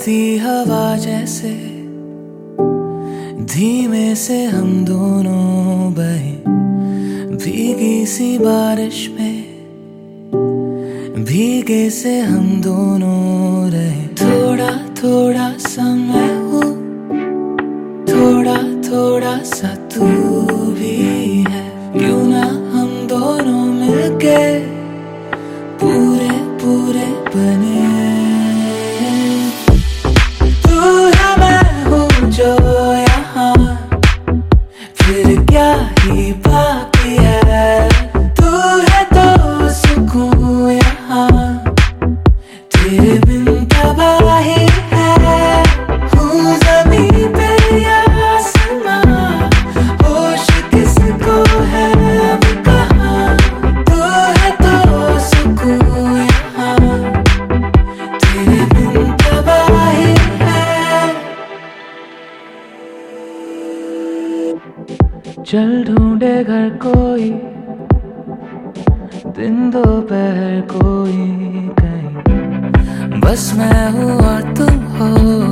बहती हवा जैसे धीमे से हम दोनों बहे, भीगी सी बारिश में भीगे से हम दोनों रहे। थोड़ा थोड़ा सा मैं हूँ, थोड़ा थोड़ा सा तू भी है। क्यों ना हम दोनों मिलके पूरे पूरे बने। तू है मैं हूँ जो यहाँ, फिर क्या ही बाकी है। तू है तो सुकून यहाँ, तेरे बिन तबाही है। हूँ ज़मीं पे या आसमां, होश किसको है अब कहाँ। तू है तो सुकून यहाँ, तेरे बिन तबाही है। चल ढूंढे घर कोई, दिन दोपहर कोई कहीं, बस मैं हूँ और तुम हो।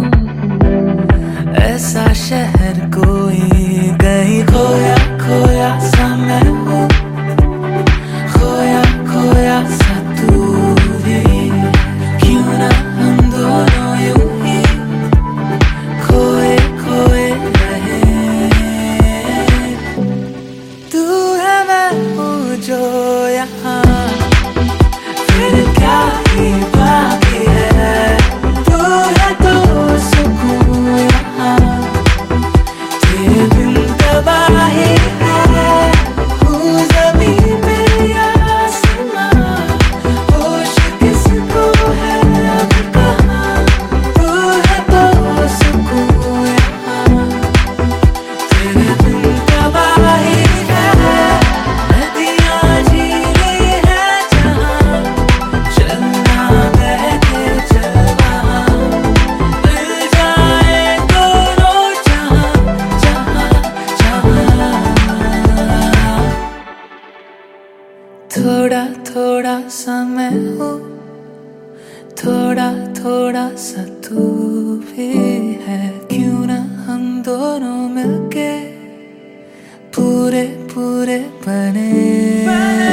ऐसा शहर कोई कहीं, खोया खोया सा मैं हूँ, खोया खोया सा तू भी। क्यों ना हम दोनों यूं ही खोए खोए रहे। तू है मैं हूँ जो यहाँ, फिर क्या ही बाकी है। तू है तो सुकून यहाँ, तेरे बिन तबाही है। हूँ ज़मीं पे या आसमां, होश किसको है अब कहाँ। तू है तो सुकून यहाँ, तेरे बिन तबाही है। नदियाँ झीलें हैं जहाँ, चलना बह के चल वहाँ। मिल जाए दोनों जहाँ जहाँ जहाँ। थोड़ा थोड़ा सा मैं हूँ, थोड़ा थोड़ा सा तू भी है। क्यों ना हम दोनों मिलके पूरे पूरे बने।